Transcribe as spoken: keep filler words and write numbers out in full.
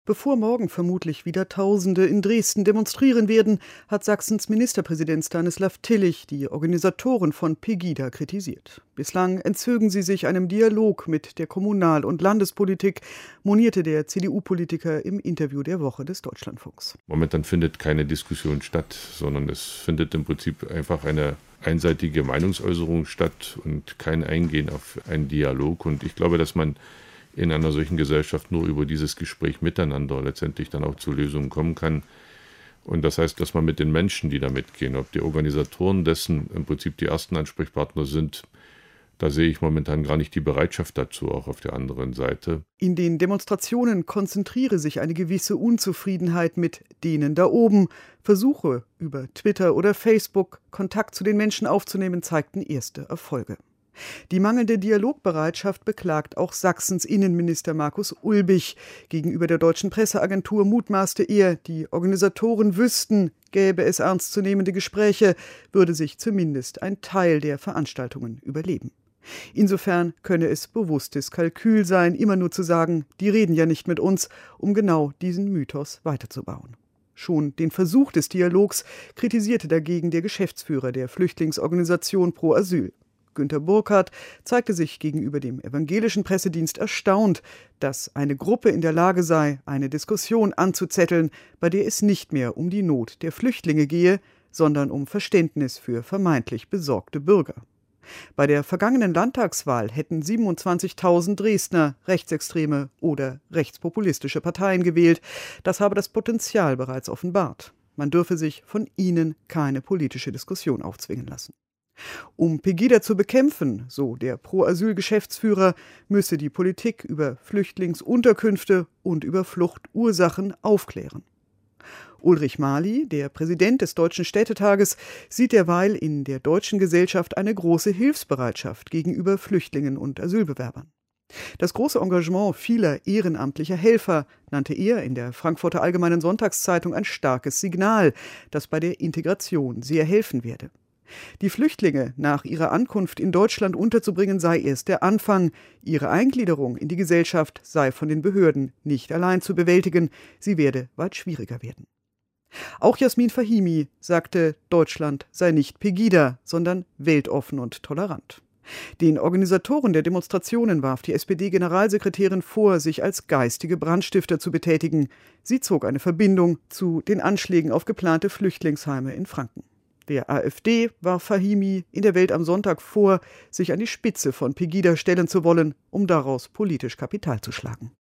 Bevor morgen vermutlich wieder Tausende in Dresden demonstrieren werden, hat Sachsens Ministerpräsident Stanislav Tillich die Organisatoren von Pegida kritisiert. Bislang entzögen sie sich einem Dialog mit der Kommunal- und Landespolitik, monierte der C D U-Politiker im Interview der Woche des Deutschlandfunks. Momentan findet keine Diskussion statt, sondern es findet im Prinzip einfach eine einseitige Meinungsäußerung statt und kein Eingehen auf einen Dialog. Und ich glaube, dass man in einer solchen Gesellschaft nur über dieses Gespräch miteinander letztendlich dann auch zu Lösungen kommen kann. Und das heißt, dass man mit den Menschen, die da mitgehen, ob die Organisatoren dessen im Prinzip die ersten Ansprechpartner sind, da sehe ich momentan gar nicht die Bereitschaft dazu, auch auf der anderen Seite. In den Demonstrationen konzentriere sich eine gewisse Unzufriedenheit mit denen da oben. Versuche, über Twitter oder Facebook Kontakt zu den Menschen aufzunehmen, zeigten erste Erfolge. Die mangelnde Dialogbereitschaft beklagt auch Sachsens Innenminister Markus Ulbich. Gegenüber der deutschen Presseagentur mutmaßte er, die Organisatoren wüssten, gäbe es ernstzunehmende Gespräche, würde sich zumindest ein Teil der Veranstaltungen überleben. Insofern könne es bewusstes Kalkül sein, immer nur zu sagen, die reden ja nicht mit uns, um genau diesen Mythos weiterzubauen. Schon den Versuch des Dialogs kritisierte dagegen der Geschäftsführer der Flüchtlingsorganisation Pro Asyl. Günter Burkhardt zeigte sich gegenüber dem evangelischen Pressedienst erstaunt, dass eine Gruppe in der Lage sei, eine Diskussion anzuzetteln, bei der es nicht mehr um die Not der Flüchtlinge gehe, sondern um Verständnis für vermeintlich besorgte Bürger. Bei der vergangenen Landtagswahl hätten siebenundzwanzigtausend Dresdner rechtsextreme oder rechtspopulistische Parteien gewählt. Das habe das Potenzial bereits offenbart. Man dürfe sich von ihnen keine politische Diskussion aufzwingen lassen. Um Pegida zu bekämpfen, so der Pro-Asyl-Geschäftsführer, müsse die Politik über Flüchtlingsunterkünfte und über Fluchtursachen aufklären. Ulrich Mali, der Präsident des Deutschen Städtetages, sieht derweil in der deutschen Gesellschaft eine große Hilfsbereitschaft gegenüber Flüchtlingen und Asylbewerbern. Das große Engagement vieler ehrenamtlicher Helfer nannte er in der Frankfurter Allgemeinen Sonntagszeitung ein starkes Signal, das bei der Integration sehr helfen werde. Die Flüchtlinge nach ihrer Ankunft in Deutschland unterzubringen sei erst der Anfang. Ihre Eingliederung in die Gesellschaft sei von den Behörden nicht allein zu bewältigen, sie werde weit schwieriger werden. Auch Jasmin Fahimi sagte, Deutschland sei nicht Pegida, sondern weltoffen und tolerant. Den Organisatoren der Demonstrationen warf die S P D-Generalsekretärin vor, sich als geistige Brandstifter zu betätigen. Sie zog eine Verbindung zu den Anschlägen auf geplante Flüchtlingsheime in Franken. Der AfD warf Fahimi in der Welt am Sonntag vor, sich an die Spitze von Pegida stellen zu wollen, um daraus politisch Kapital zu schlagen.